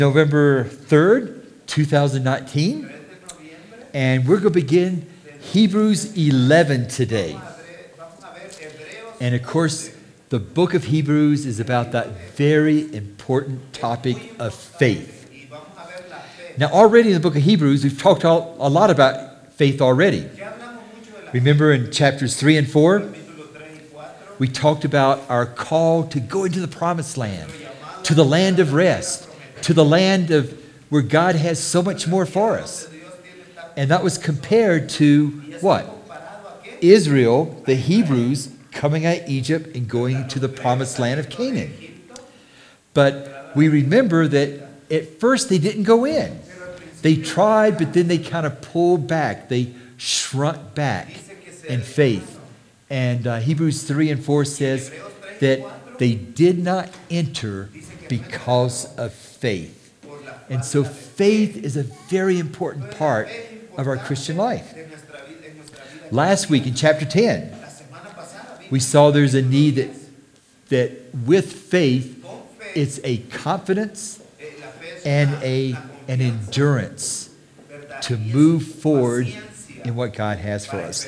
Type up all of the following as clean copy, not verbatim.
November 3rd, 2019, and we're going to begin Hebrews 11 today. And of course, the book of Hebrews is about that very important topic of faith. Now, already in the book of Hebrews, we've talked a lot about faith already. Remember in chapters 3 and 4, we talked about our call to go into the promised land, to the land of rest, to the land of where God has so much more for us. And that was compared to what? Israel, the Hebrews, coming out of Egypt and going to the promised land of Canaan. But we remember that at first they didn't go in. They tried, but then they kind of pulled back. They shrunk back in faith. And Hebrews 3 and 4 says that they did not enter because of faith. And so faith is a very important part of our Christian life. Last week in chapter 10, we saw there's a need that with faith, it's a confidence and an endurance to move forward in what God has for us.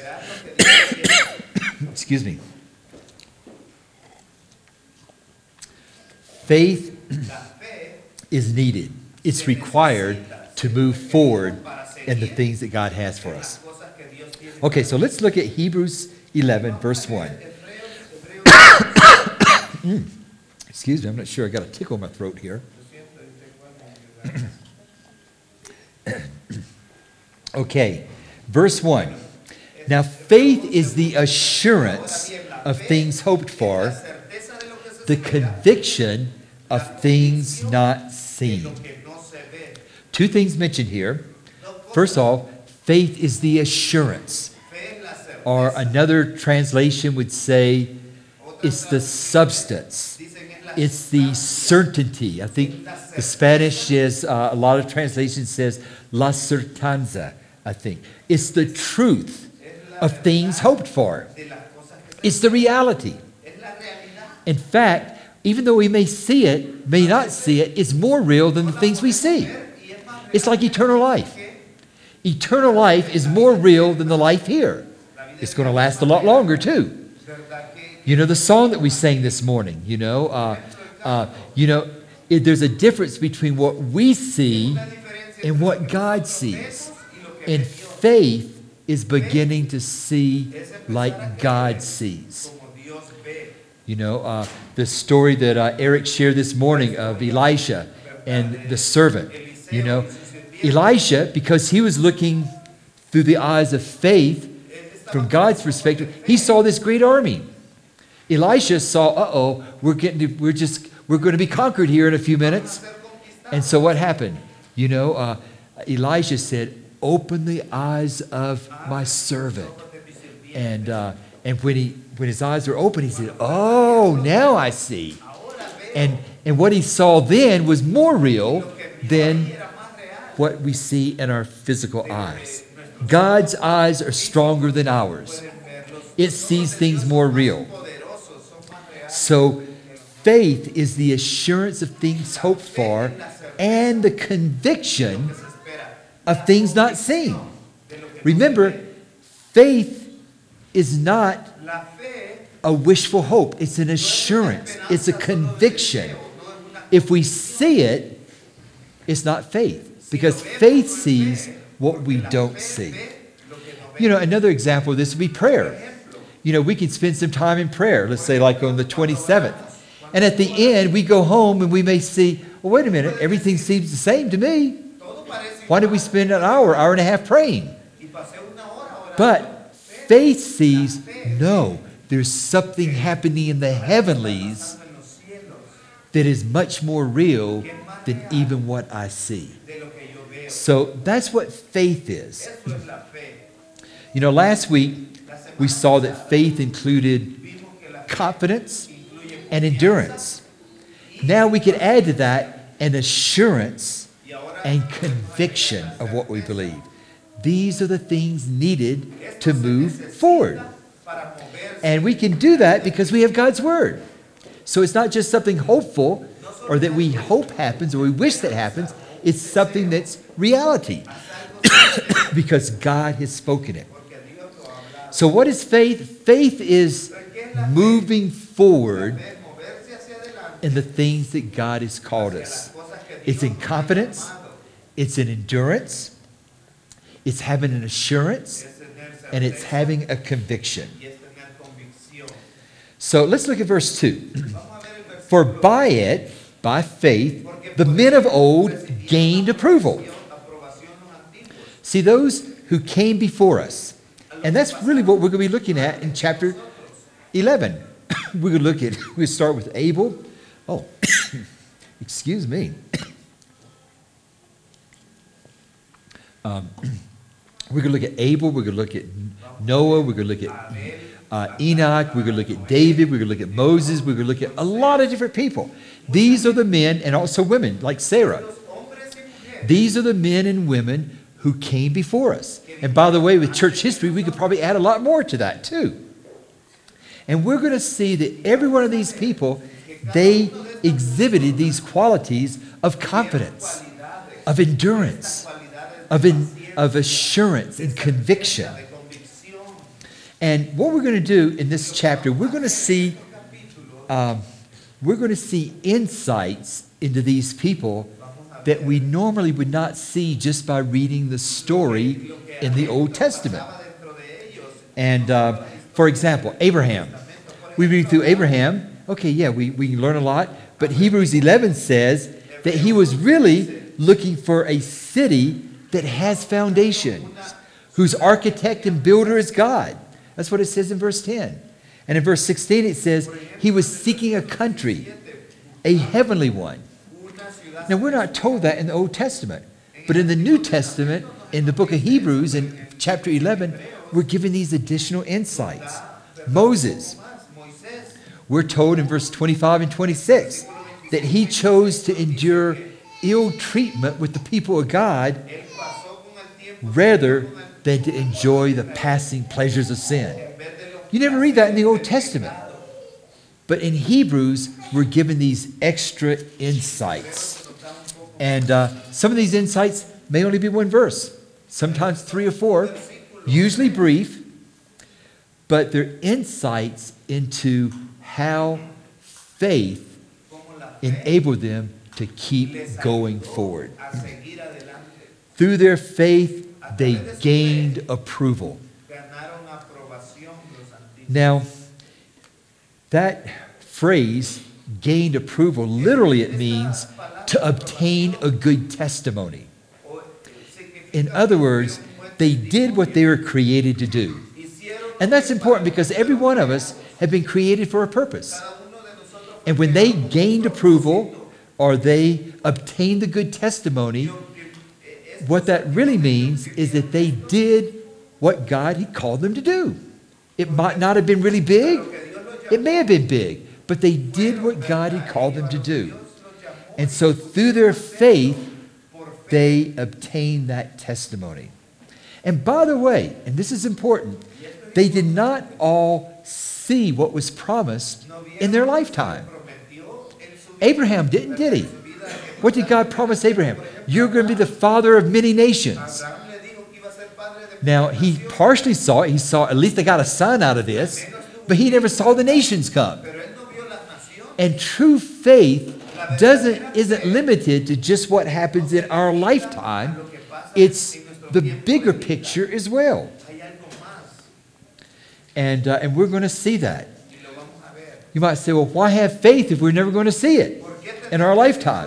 Excuse me. Faith is needed. It's required to move forward in the things that God has for us. Okay, so let's look at Hebrews 11, verse 1. Excuse me, I'm not sure. I got a tickle in my throat here. Okay, verse 1. Now, faith is the assurance of things hoped for, the conviction of things not seen. Two things mentioned here. First of all, faith is the assurance. Or another translation would say it's the substance. It's the certainty. I think the Spanish is, a lot of translations says la certeza, I think. It's the truth of things hoped for. It's the reality. In fact, even though we may see it, may not see it, it's more real than the things we see. It's like eternal life. Eternal life is more real than the life here. It's going to last a lot longer too. You know, the song that we sang this morning, there's a difference between what we see and what God sees. And faith is beginning to see like God sees. You know, the story that Eric shared this morning of Elisha and the servant. You know, Elisha, because he was looking through the eyes of faith from God's perspective, he saw this great army. Elisha saw, we're going to be conquered here in a few minutes. And so what happened? You know, Elisha said, open the eyes of my servant. And when his eyes were open, he said, oh, now I see. And what he saw then was more real than what we see in our physical eyes. God's eyes are stronger than ours. It sees things more real. So faith is the assurance of things hoped for and the conviction of things not seen. Remember, faith is not a wishful hope. It's an assurance. It's a conviction. If we see it, it's not faith, because faith sees what we don't see. You know, another example of this would be prayer. You know, we can spend some time in prayer, let's say like on the 27th. And at the end, we go home and we may see, well, wait a minute, everything seems the same to me. Why did we spend an hour and a half praying? But faith sees, no, there's something happening in the heavenlies that is much more real than even what I see. So that's what faith is. You know, last week we saw that faith included confidence and endurance. Now we can add to that an assurance and conviction of what we believe. These are the things needed to move forward. And we can do that because we have God's Word. So it's not just something hopeful, or that we hope happens or we wish that happens. It's something that's reality because God has spoken it. So what is faith? Faith is moving forward in the things that God has called us. It's in confidence. It's in endurance. It's having an assurance. And it's having a conviction. So let's look at verse 2. For by it, by faith, the men of old gained approval. See, those who came before us. And that's really what we're going to be looking at in chapter 11. We're going to start with Abel. Oh, excuse me. We're going to look at Abel. We're going to look at Noah. We're going to look at Enoch. We're going to look at David. We're going to look at Moses. We're going to look at a lot of different people. These are the men and also women like Sarah. These are the men and women who came before us. And by the way, with church history, we could probably add a lot more to that too. And we're going to see that every one of these people, they exhibited these qualities of confidence, of endurance, of assurance and conviction. And what we're going to do in this chapter, we're going to see insights into these people that we normally would not see just by reading the story in the Old Testament. And for example, Abraham. We read through Abraham. Okay, yeah, we learn a lot. But Hebrews 11 says that he was really looking for a city that has foundations, whose architect and builder is God. That's what it says in verse 10. And in verse 16 it says he was seeking a country, a heavenly one. Now we're not told that in the Old Testament. But in the New Testament, in the book of Hebrews, in chapter 11, we're given these additional insights. Moses, we're told in verse 25 and 26 that he chose to endure ill treatment with the people of God rather than to enjoy the passing pleasures of sin. You never read that in the Old Testament. But in Hebrews, we're given these extra insights. And some of these insights may only be one verse, sometimes 3 or 4, usually brief, but they're insights into how faith enabled them to keep going forward. Through their faith, they gained approval. Now, that phrase, gained approval, literally it means to obtain a good testimony. In other words, they did what they were created to do. And that's important because every one of us have been created for a purpose. And when they gained approval or they obtained the good testimony, what that really means is that they did what God had called them to do. It might not have been really big. It may have been big. But they did what God had called them to do. And so through their faith, they obtained that testimony. And by the way, and this is important, they did not all see what was promised in their lifetime. Abraham didn't, did he? What did God promise Abraham? You're going to be the father of many nations. Now, he partially saw it. He saw, at least I got a son out of this, but he never saw the nations come. And true faith isn't limited to just what happens in our lifetime. It's the bigger picture as well. And we're going to see that. You might say, well, why have faith if we're never going to see it in our lifetime?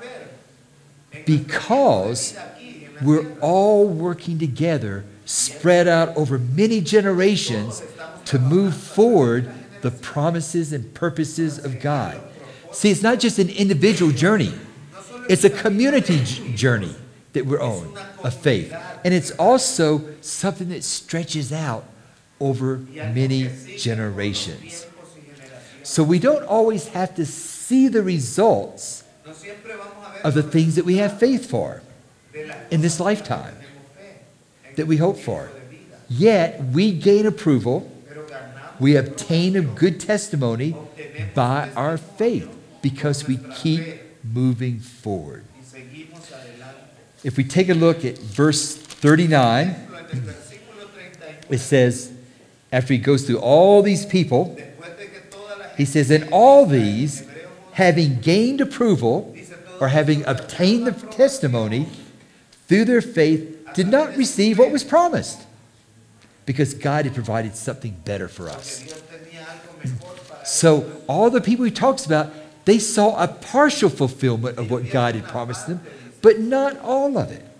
Because we're all working together, spread out over many generations to move forward the promises and purposes of God. See, it's not just an individual journey. It's a community journey that we're on of faith. And it's also something that stretches out over many generations. So we don't always have to see the results of the things that we have faith for in this lifetime that we hope for. Yet we gain approval. We obtain a good testimony by our faith. because we keep moving forward. If we take a look at verse 39, it says, after he goes through all these people, he says, and all these, having gained approval, or having obtained the testimony, through their faith, did not receive what was promised, because God had provided something better for us. So all the people he talks about, they saw a partial fulfillment of what God had promised them, but not all of it.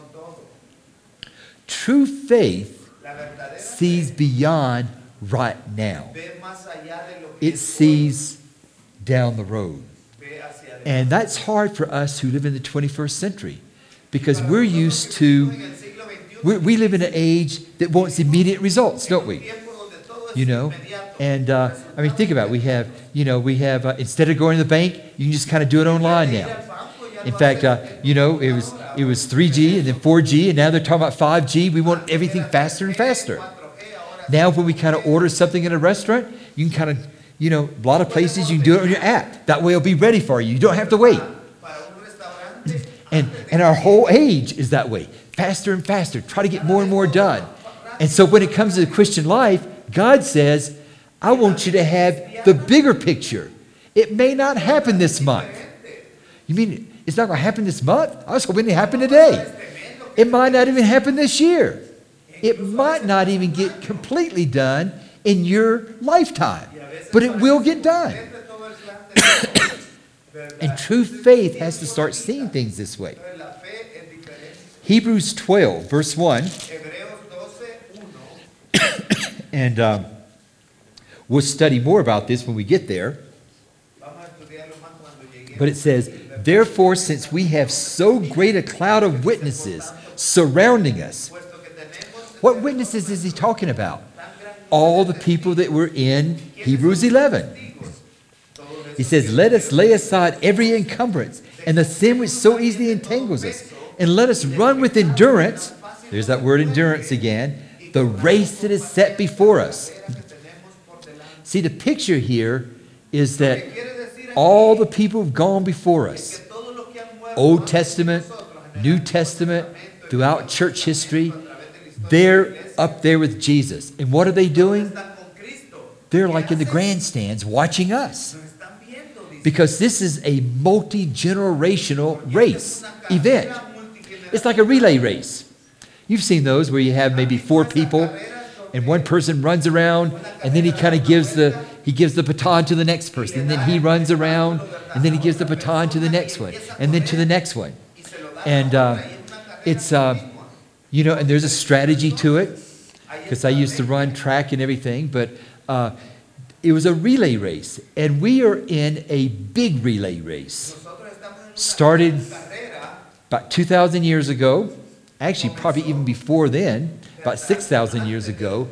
True faith sees beyond right now. It sees down the road. And that's hard for us who live in the 21st century, because we're used to, we live in an age that wants immediate results, don't we? You know, and I mean, think about it. We have, instead of going to the bank, you can just kind of do it online now. In fact, it was 3G and then 4G, and now they're talking about 5G. We want everything faster and faster. Now, when we kind of order something in a restaurant, you can kind of, a lot of places you can do it on your app. That way it'll be ready for you. You don't have to wait. And our whole age is that way. Faster and faster. Try to get more and more done. And so when it comes to the Christian life, God says, I want you to have the bigger picture. It may not happen this month. You mean it's not going to happen this month? I was hoping it happened today. It might not even happen this year. It might not even get completely done in your lifetime. But it will get done. And true faith has to start seeing things this way. Hebrews 12, verse 1. And we'll study more about this when we get there. But it says, therefore, since we have so great a cloud of witnesses surrounding us. What witnesses is he talking about? All the people that were in Hebrews 11. He says, let us lay aside every encumbrance and the sin which so easily entangles us, and let us run with endurance, there's that word endurance again, the race that is set before us. See, the picture here is that all the people have gone before us, Old Testament, New Testament, throughout church history, they're up there with Jesus. And what are they doing? They're like in the grandstands watching us. Because this is a multi-generational race event. It's like a relay race. You've seen those where you have maybe 4 people and one person runs around and then he kind of gives the baton to the next person, and then he runs around and then he gives the baton to the next one and then to the next one. And it's and there's a strategy to it, because I used to run track and everything, but it was a relay race, and we are in a big relay race. Started about 2,000 years ago, actually probably even before then, about 6,000 years ago,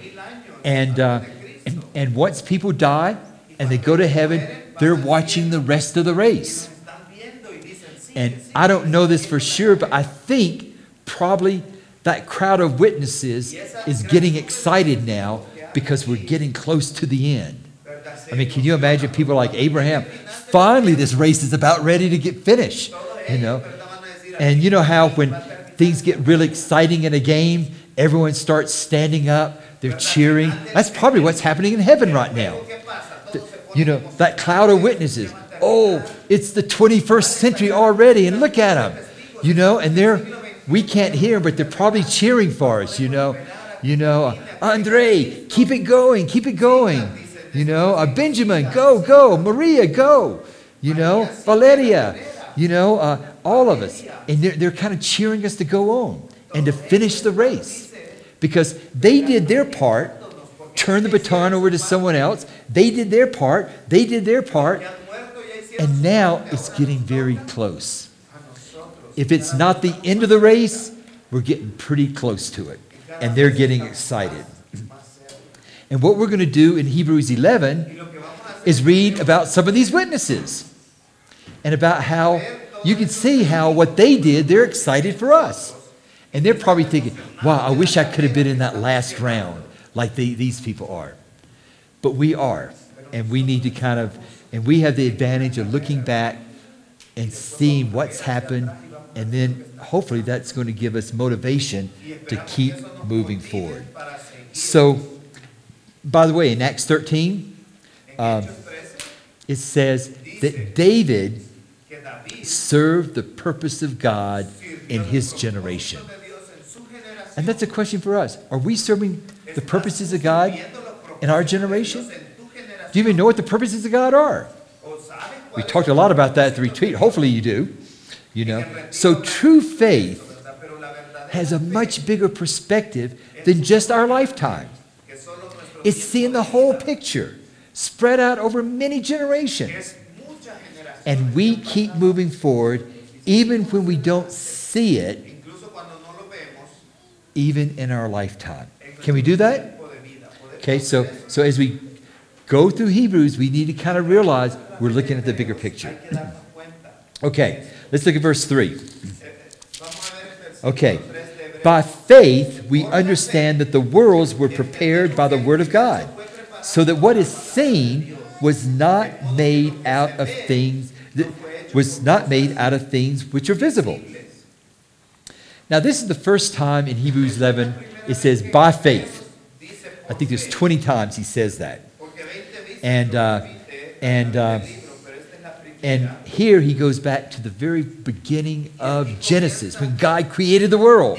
and once people die and they go to heaven, they're watching the rest of the race. And I don't know this for sure, but I think probably that crowd of witnesses is getting excited now because we're getting close to the end. I mean, can you imagine people like Abraham? Finally, this race is about ready to get finished, And you know how when things get really exciting in a game, everyone starts standing up, they're cheering. That's probably what's happening in heaven right now. That cloud of witnesses. Oh, it's the 21st century already, and look at them. And we can't hear them, but they're probably cheering for us, Andre, keep it going, keep it going. Benjamin, go, Maria, go. Valeria, all of us. And they're kind of cheering us to go on and to finish the race. Because they did their part, turn the baton over to someone else. They did their part, and now it's getting very close. If it's not the end of the race, we're getting pretty close to it. And they're getting excited. And what we're going to do in Hebrews 11 is read about some of these witnesses. And about how you can see how what they did, they're excited for us. And they're probably thinking, wow, I wish I could have been in that last round like these people are. But we are. And we need to kind of, And we have the advantage of looking back and seeing what's happened, and then hopefully that's going to give us motivation to keep moving forward. So, by the way, in Acts 13, it says that David served the purpose of God in his generation. And that's a question for us. Are we serving the purposes of God in our generation? Do you even know what the purposes of God are? We talked a lot about that at the retreat. Hopefully you do. You know. So true faith has a much bigger perspective than just our lifetime. It's seeing the whole picture spread out over many generations. And we keep moving forward even when we don't see it, even in our lifetime. Can we do that? Okay, so as we go through Hebrews, we need to kind of realize we're looking at the bigger picture. Okay, let's look at verse 3. Okay, by faith we understand that the worlds were prepared by the word of God, so that what is seen was not made out of things which are visible. Now, this is the first time in Hebrews 11 it says by faith. I think there's 20 times he says that. And here he goes back to the very beginning of Genesis, when God created the world.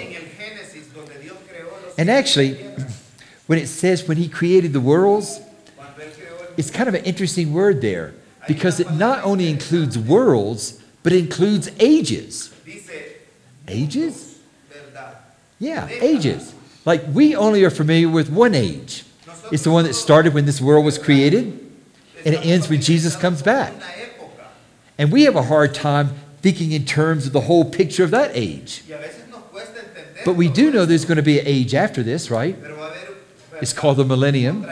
And actually, when it says when he created the worlds, it's kind of an interesting word there, because it not only includes worlds, but it includes ages. Ages? Yeah, ages. Like, we only are familiar with one age. It's the one that started when this world was created, and it ends when Jesus comes back. And we have a hard time thinking in terms of the whole picture of that age. But we do know there's going to be an age after this, right? It's called the millennium.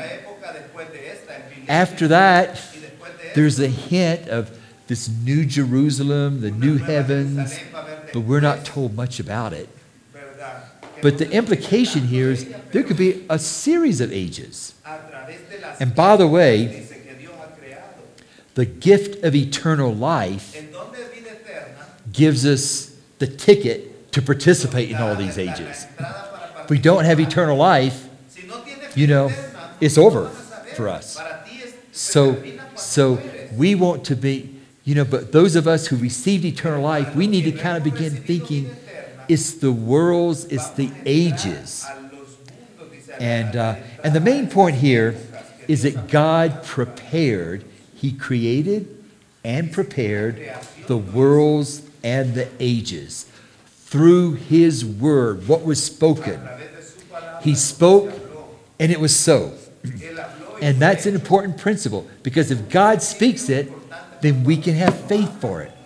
After that, there's a hint of this new Jerusalem, the new heavens, but we're not told much about it. But the implication here is there could be a series of ages. And by the way, the gift of eternal life gives us the ticket to participate in all these ages. If we don't have eternal life, you know, it's over for us. So we want to be, you know, but those of us who received eternal life, we need to kind of begin thinking it's the worlds, it's the ages. And the main point here is that God prepared, he created and prepared the worlds and the ages through his word, what was spoken. He spoke and it was so. And that's an important principle, because if God speaks it, then we can have faith for it.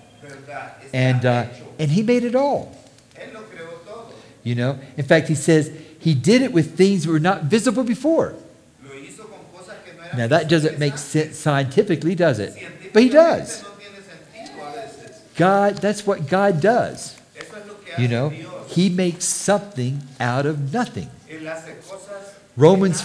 And he made it all. You know, in fact, he says he did it with things that were not visible before. Now, that doesn't make sense scientifically, does it? But he does. God, that's what God does. You know, he makes something out of nothing. Romans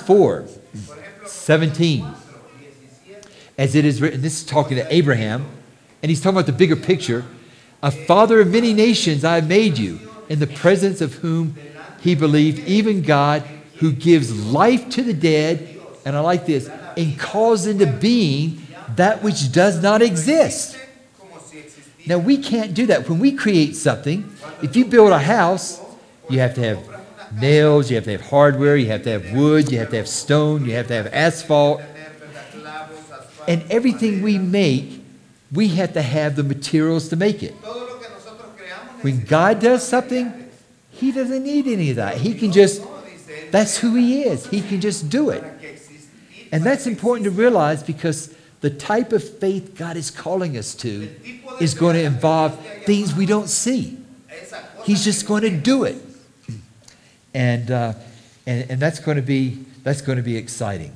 4:17. As it is written, this is talking to Abraham, and he's talking about the bigger picture. A father of many nations I have made you, in the presence of whom he believed, even God, who gives life to the dead, and I like this, and calls into being that which does not exist. Now, we can't do that. When we create something, if you build a house, you have to have nails, you have to have hardware, you have to have wood, you have to have stone, you have to have asphalt. And everything we make, we have to have the materials to make it. When God does something, he doesn't need any of that. He can just, that's who he is. He can just do it. And that's important to realize, because the type of faith God is calling us to is going to involve things we don't see. He's just going to do it. And that's going to be exciting.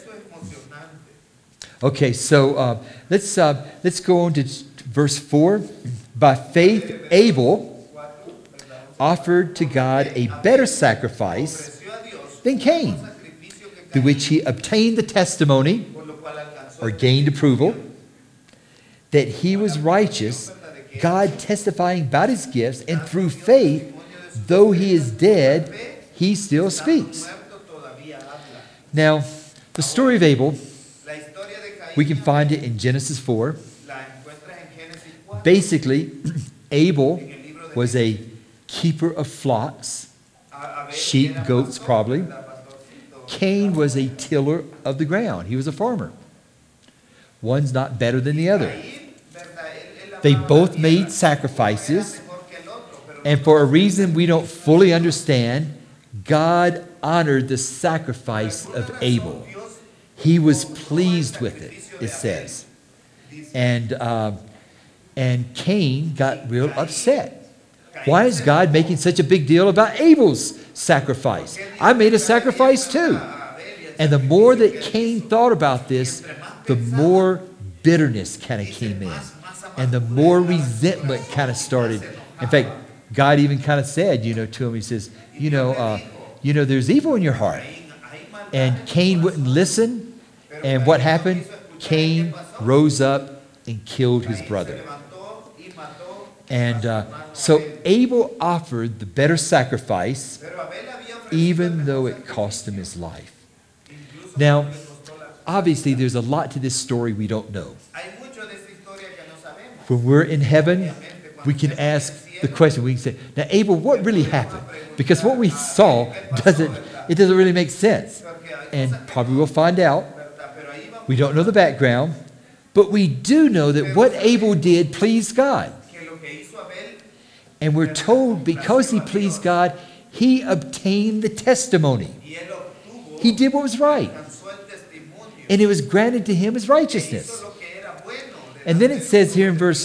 Okay, so let's go on to verse 4. By faith, Abel offered to God a better sacrifice than Cain, through which he obtained the testimony, or gained approval. that he was righteous, God testifying about his gifts, and through faith, though he is dead, he still speaks. Now, the story of Abel, we can find it in Genesis 4. Basically, Abel was a keeper of flocks, sheep, goats probably. Cain was a tiller of the ground. He was a farmer. One's not better than the other. They both made sacrifices, and for a reason we don't fully understand, God honored the sacrifice of Abel. He was pleased with it, it says. And Cain got real upset. Why is God making such a big deal about Abel's sacrifice? I made a sacrifice too. And the more that Cain thought about this, the more bitterness kind of came in. And the more resentment kind of started. In fact, God even kind of said, to him, he says, there's evil in your heart. And Cain wouldn't listen. And what happened? Cain rose up and killed his brother. And so Abel offered the better sacrifice, even though it cost him his life. Now, obviously, there's a lot to this story we don't know. When we're in heaven, we can ask the question. We can say, now, Abel, what really happened? Because what we saw doesn't really make sense. And probably we'll find out. We don't know the background. But we do know that what Abel did pleased God. And we're told because he pleased God, he obtained the testimony. He did what was right. And it was granted to him as righteousness. And then it says here in verse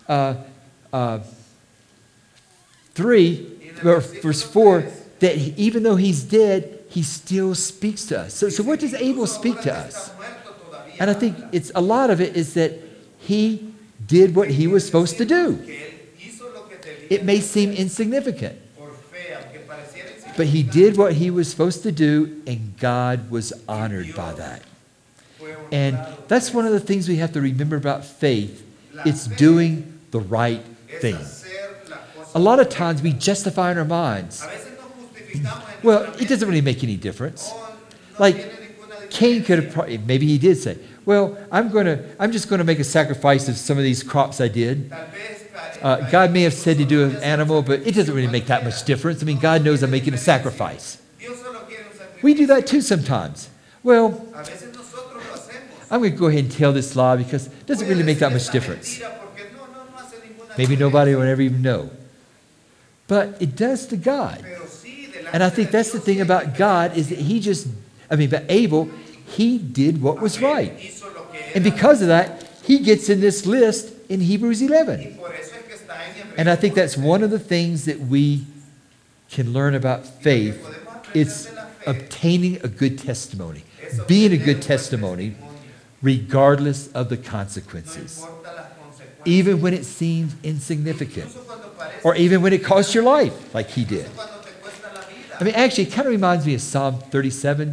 4, that even though he's dead, he still speaks to us. So what does Abel speak to us? And I think a lot of it is that he did what he was supposed to do. It may seem insignificant, but he did what he was supposed to do, and God was honored by that. And that's one of the things we have to remember about faith. It's doing the right thing. A lot of times we justify in our minds, well, it doesn't really make any difference. Like Cain could have probably, maybe he did say, well, I'm just going to make a sacrifice of some of these crops I did. God may have said to do an animal, but it doesn't really make that much difference. I mean, God knows I'm making a sacrifice. We do that too sometimes. Well, I'm going to go ahead and tell this lie because it doesn't really make that much difference. Maybe nobody will ever even know. But it does to God. And I think that's the thing about God is that but Abel, he did what was right. And because of that, he gets in this list in Hebrews 11. And I think that's one of the things that we can learn about faith. It's obtaining a good testimony, being a good testimony, regardless of the consequences. Even when it seems insignificant, or even when it costs your life, like he did. I mean, actually, it kind of reminds me of Psalm 37.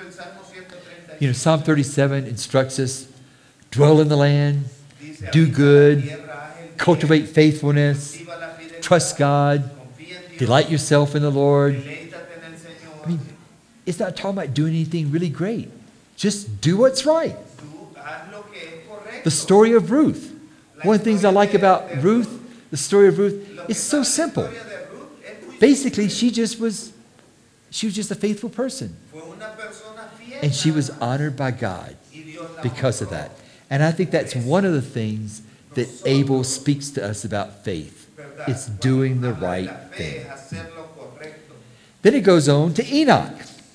Psalm 37 instructs us, dwell in the land, do good, cultivate faithfulness, trust God, delight yourself in the Lord. I mean, it's not talking about doing anything really great. Just do what's right. The story of Ruth. One of the things I like about Ruth, the story of Ruth, it's so simple. Basically, she was just a faithful person. And she was honored by God because of that. And I think that's one of the things that Abel speaks to us about faith. It's doing the right thing. Then it goes on to Enoch.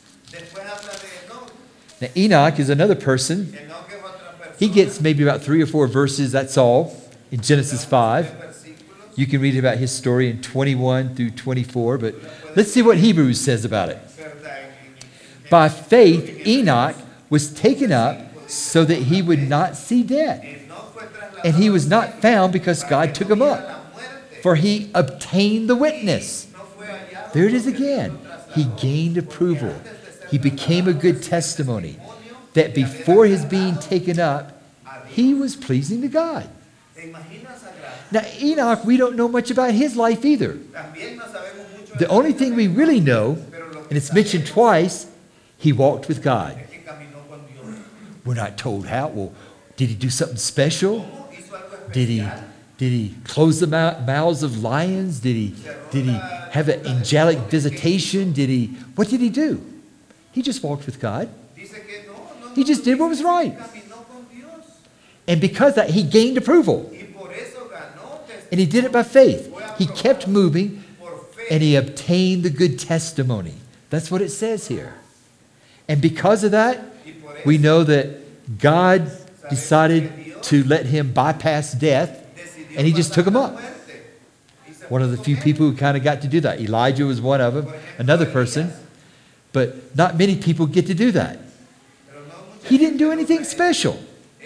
Now, Enoch is another person. He gets maybe about 3 or 4 verses, that's all, in Genesis 5. You can read about his story in 21 through 24, but let's see what Hebrews says about it. By faith, Enoch was taken up so that he would not see death. And he was not found because God took him up. For he obtained the witness. There it is again. He gained approval. He became a good testimony that before his being taken up, he was pleasing to God. Now, Enoch, we don't know much about his life either. The only thing we really know, and it's mentioned twice, he walked with God. We're not told how. Well, did he do something special? Did he close the mouths of lions? Did he have an angelic visitation? What did he do? He just walked with God. He just did what was right. And because of that, he gained approval. And he did it by faith. He kept moving, and he obtained the good testimony. That's what it says here. And because of that, we know that God decided to let him bypass death, and he just took him up. One of the few people who kind of got to do that. Elijah was one of them, another person. But not many people get to do that. He didn't do anything special,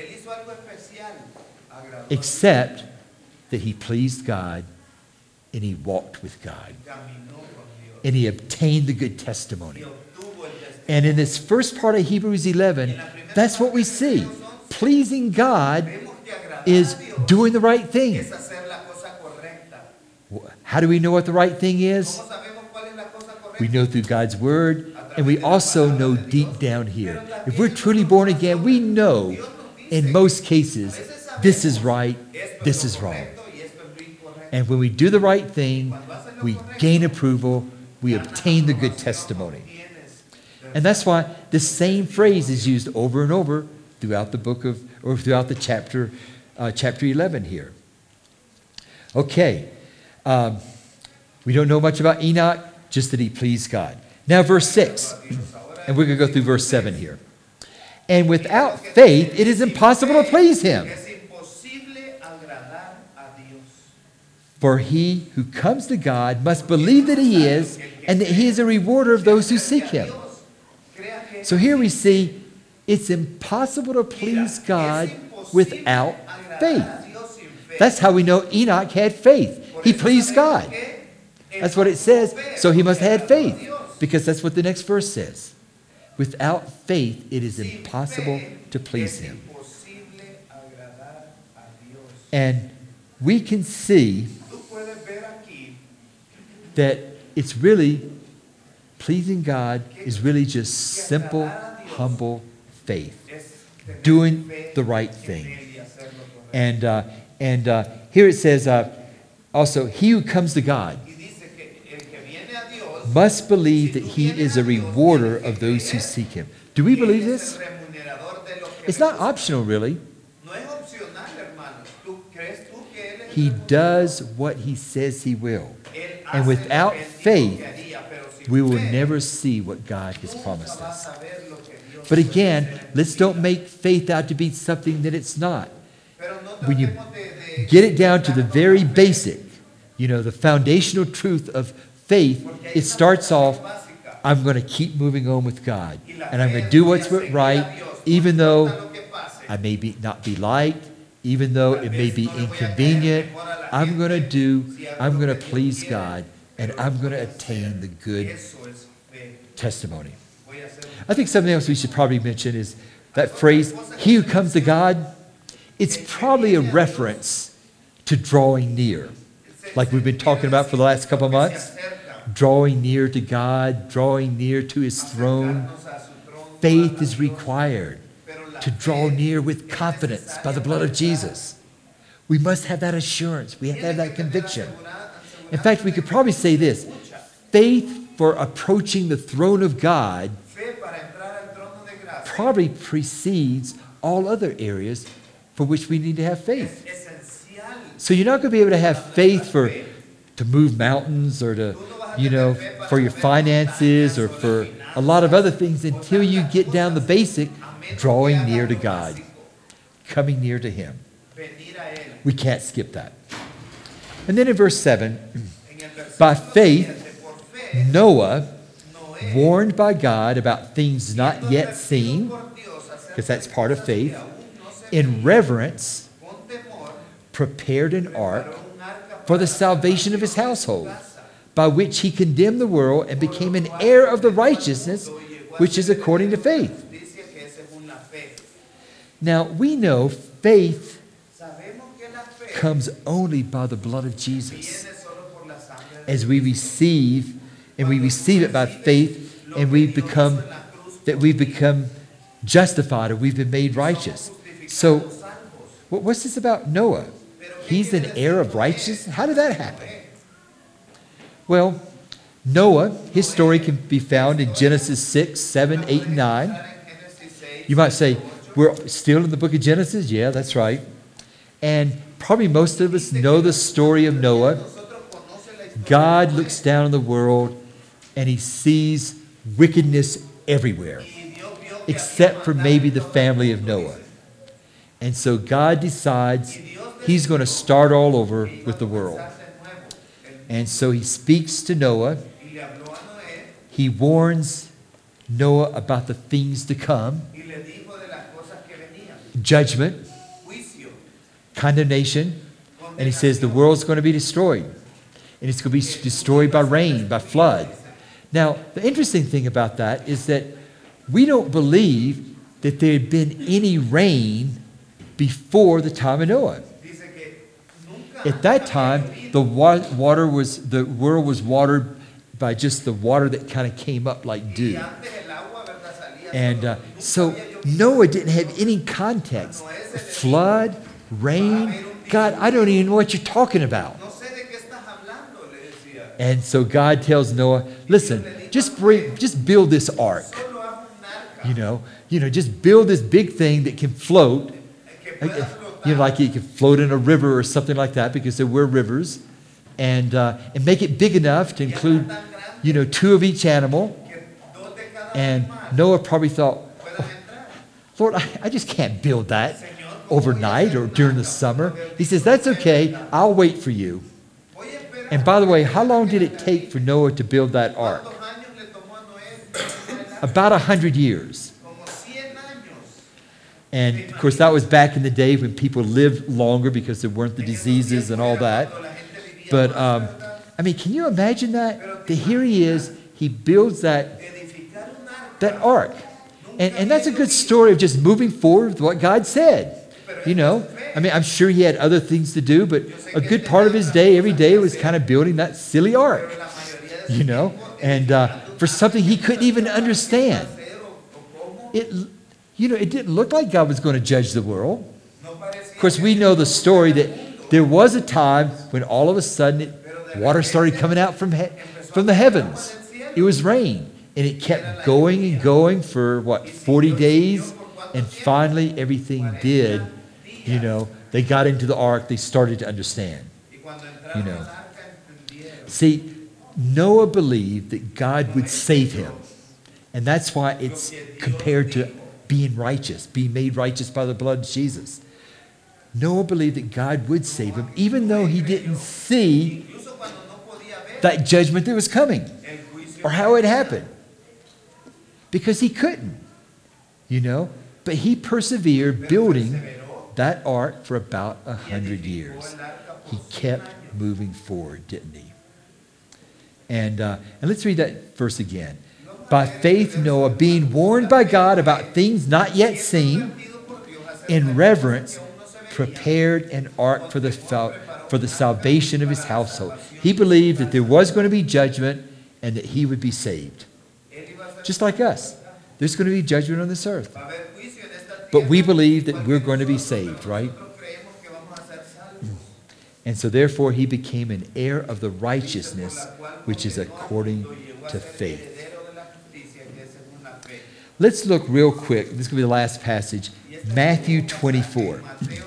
except that he pleased God and he walked with God. And he obtained the good testimony. And in this first part of Hebrews 11, that's what we see. Pleasing God is doing the right thing. How do we know what the right thing is? We know through God's word, and we also know deep down here. If we're truly born again, we know in most cases this is right, this is wrong. And when we do the right thing, we gain approval, we obtain the good testimony. And that's why the same phrase is used over and over throughout the book of, or throughout the chapter 11 here. Okay. We don't know much about Enoch, just that he pleased God. Now verse 6, and we're going to go through verse 7 here. And without faith, it is impossible to please him. For he who comes to God must believe that he is, and that he is a rewarder of those who seek him. So here we see it's impossible to please God without faith. That's how we know Enoch had faith. He pleased God. That's what it says. So he must have had faith, because that's what the next verse says. Without faith, it is impossible to please him. And we can see that it's really, pleasing God is really just simple, humble faith. Doing the right thing. And here it says, also, he who comes to God must believe that he is a rewarder of those who seek him. Do we believe this? It's not optional, really. He does what he says he will. And without faith, we will never see what God has promised us. But again, let's don't make faith out to be something that it's not. When you get it down to the very basic, the foundational truth of faith, it starts off, I'm going to keep moving on with God. And I'm going to do what's right, even though I may not be liked, even though it may be inconvenient. I'm going to please God, and I'm going to attain the good testimony. I think something else we should probably mention is that phrase, he who comes to God. It's probably a reference to drawing near, like we've been talking about for the last couple of months. Drawing near to God, drawing near to his throne. Faith is required to draw near with confidence by the blood of Jesus. We must have that assurance. We have to have that conviction. In fact, we could probably say this. Faith for approaching the throne of God probably precedes all other areas for which we need to have faith. So you're not going to be able to have faith to move mountains or to, for your finances or for a lot of other things until you get down the basic, drawing near to God, coming near to him. We can't skip that. And then in verse 7, by faith, Noah, warned by God about things not yet seen, because that's part of faith, in reverence, prepared an ark for the salvation of his household, by which he condemned the world and became an heir of the righteousness which is according to faith. Now, we know faith comes only by the blood of Jesus. As we receive, and we receive it by faith, and we've become justified, or we've been made righteous. So, what's this about Noah? He's an heir of righteousness? How did that happen? Well, Noah, his story can be found in Genesis 6, 7, 8, and 9. You might say, we're still in the book of Genesis? Yeah, that's right. And probably most of us know the story of Noah. God looks down on the world and he sees wickedness everywhere, except for maybe the family of Noah. And so God decides he's going to start all over with the world. And so he speaks to Noah. He warns Noah about the things to come: judgment, condemnation, and he says the world's going to be destroyed. And it's going to be destroyed by rain, by flood. Now, the interesting thing about that is that we don't believe that there had been any rain before the time of Noah. At that time, the world was watered by just the water that kind of came up like dew. And so Noah didn't have any context. Flood, rain, God, I don't even know what you're talking about. And so God tells Noah, listen, just build this ark. Just build this big thing that can float. Like it can float in a river or something like that, because there were rivers. And make it big enough to include, 2 of each animal. And Noah probably thought, oh, Lord, I just can't build that overnight or during the summer. He says, that's okay. I'll wait for you. And by the way, how long did it take for Noah to build that ark? About 100 years. And of course, that was back in the day when people lived longer because there weren't the diseases and all that. But, can you imagine that? That here he is, he builds that ark. And that's a good story of just moving forward with what God said. I'm sure he had other things to do, but a good part of his day, every day, was kind of building that silly ark. And for something he couldn't even understand. It didn't look like God was going to judge the world. Of course, we know the story that there was a time when all of a sudden water started coming out from the heavens. It was rain. And it kept going and going for, 40 days? And finally, everything did. They got into the ark. They started to understand. See, Noah believed that God would save him. And that's why it's compared to being righteous, being made righteous by the blood of Jesus. Noah believed that God would save him, even though he didn't see that judgment that was coming or how it happened. Because he couldn't, But he persevered building that ark for about 100 years. He kept moving forward, didn't he? And let's read that verse again. By faith, Noah, being warned by God about things not yet seen, in reverence, prepared an ark for the salvation of his household. He believed that there was going to be judgment and that he would be saved. Just like us. There's going to be judgment on this earth. But we believe that we're going to be saved, right? And so therefore he became an heir of the righteousness which is according to faith. Let's look real quick. This is going to be the last passage. Matthew 24.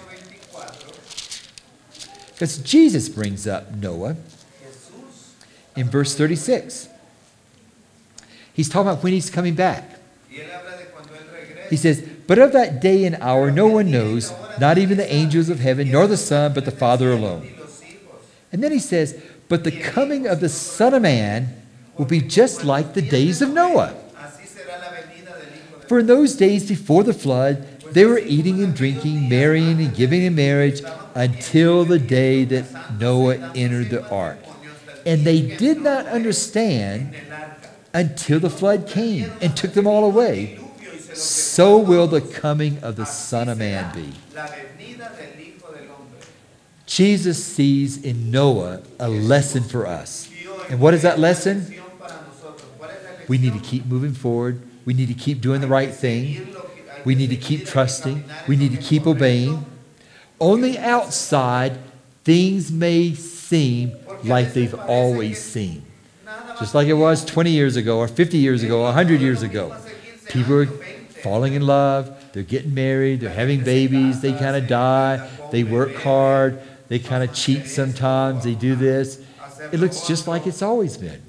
Because Jesus brings up Noah in verse 36. He's talking about when he's coming back. He says, but of that day and hour no one knows, not even the angels of heaven, nor the Son, but the Father alone. And then he says, but the coming of the Son of Man will be just like the days of Noah. For in those days before the flood, they were eating and drinking, marrying and giving in marriage, until the day that Noah entered the ark. And they did not understand until the flood came and took them all away. So will the coming of the Son of Man be. Jesus sees in Noah a lesson for us. And what is that lesson? We need to keep moving forward. We need to keep doing the right thing. We need to keep trusting. We need to keep obeying. On the outside, things may seem like they've always seemed. Just like it was 20 years ago or 50 years ago or 100 years ago. People are falling in love. They're getting married. They're having babies. They kind of die. They work hard. They kind of cheat sometimes. They do this. It looks just like it's always been.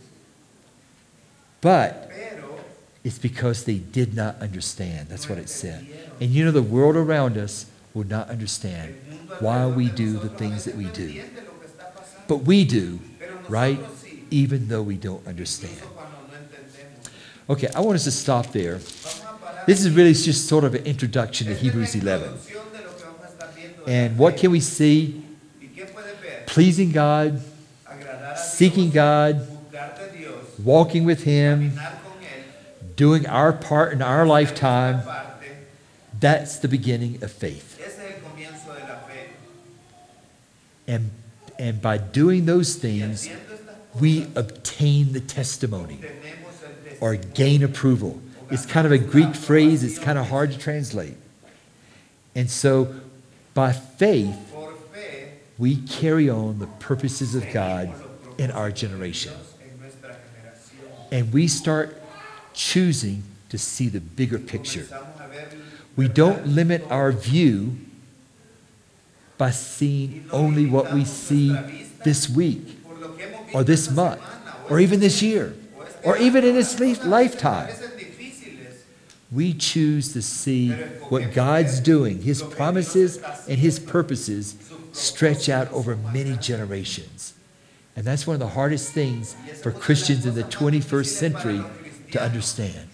But it's because they did not understand. That's what it said. And you know, the world around us will not understand why we do the things that we do. But we do, right? Even though we don't understand. Okay, I want us to stop there. This is really just sort of an introduction to Hebrews 11. And what can we see? Pleasing God, seeking God, walking with Him, doing our part in our lifetime. That's the beginning of faith. And by doing those things, we obtain the testimony or gain approval. It's kind of a Greek phrase. It's kind of hard to translate. And so by faith, we carry on the purposes of God in our generation. And we start choosing to see the bigger picture. We don't limit our view by seeing only what we see this week or this month or even this year or even in this lifetime. We choose to see what God's doing. His promises and His purposes stretch out over many generations. And that's one of the hardest things for Christians in the 21st century to understand.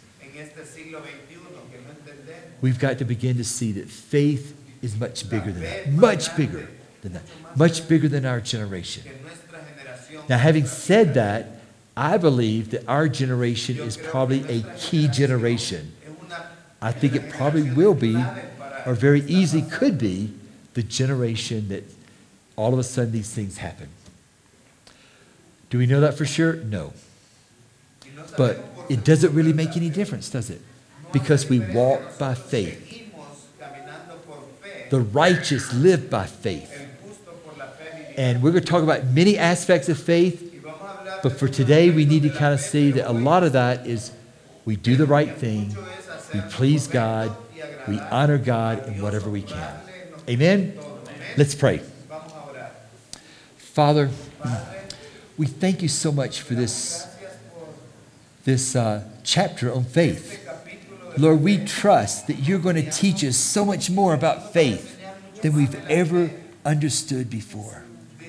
We've got to begin to see that faith is much bigger than that. Much bigger than that. Much bigger than our generation. Now, having said that, I believe that our generation is probably a key generation. I think it probably will be, or very easily could be, the generation that all of a sudden these things happen. Do we know that for sure? No. But it doesn't really make any difference, does it? Because we walk by faith. The righteous live by faith. And we're going to talk about many aspects of faith, but for today we need to kind of see that a lot of that is we do the right thing, we please God, we honor God in whatever we can. Amen? Let's pray. Father, we thank you so much for this chapter on faith. Lord, we trust that you're going to teach us so much more about faith than we've ever understood before.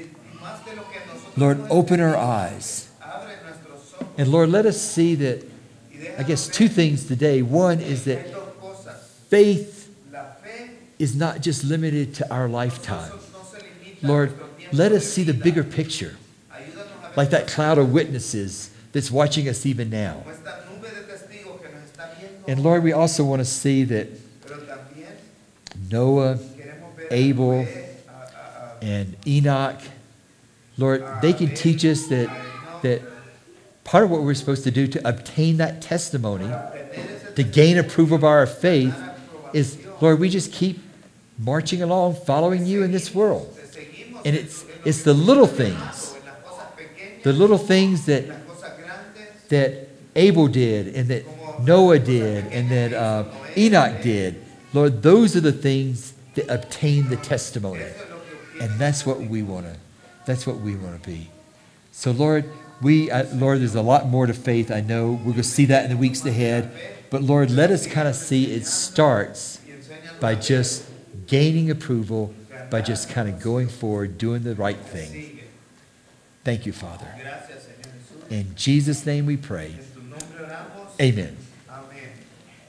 Lord, open our eyes. And Lord, let us see that, I guess, two things today. One is that faith is not just limited to our lifetime. Lord, let us see the bigger picture, like that cloud of witnesses that's watching us even now. And Lord, we also want to see that Noah, Abel, and Enoch, Lord, they can teach us that part of what we're supposed to do to obtain that testimony, to gain approval of our faith, is, Lord, we just keep marching along, following you in this world. And it's the little things that Abel did and that Noah did and that Enoch did. Lord, those are the things that obtain the testimony. And that's what we want to be. So Lord, Lord, there's a lot more to faith. I know we're going to see that in the weeks ahead. But Lord, let us kind of see it starts by just gaining approval, by just kind of going forward, doing the right thing. Thank you, Father. In Jesus' name we pray. Amen.